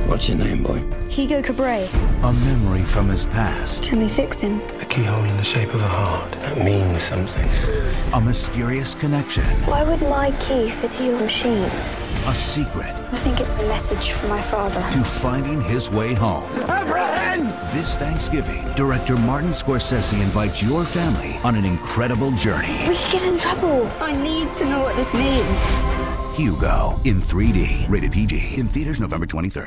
What's your name, boy? Hugo Cabret. A memory from his past. Can we fix him? A keyhole in the shape of a heart. That means something. A mysterious connection. Why would my key fit your machine? A secret. I think it's a message from my father. To finding his way home. Abraham! This Thanksgiving, director Martin Scorsese invites your family on an incredible journey. We could get in trouble. I need to know what this means. Hugo in 3D. Rated PG. In theaters November 23rd.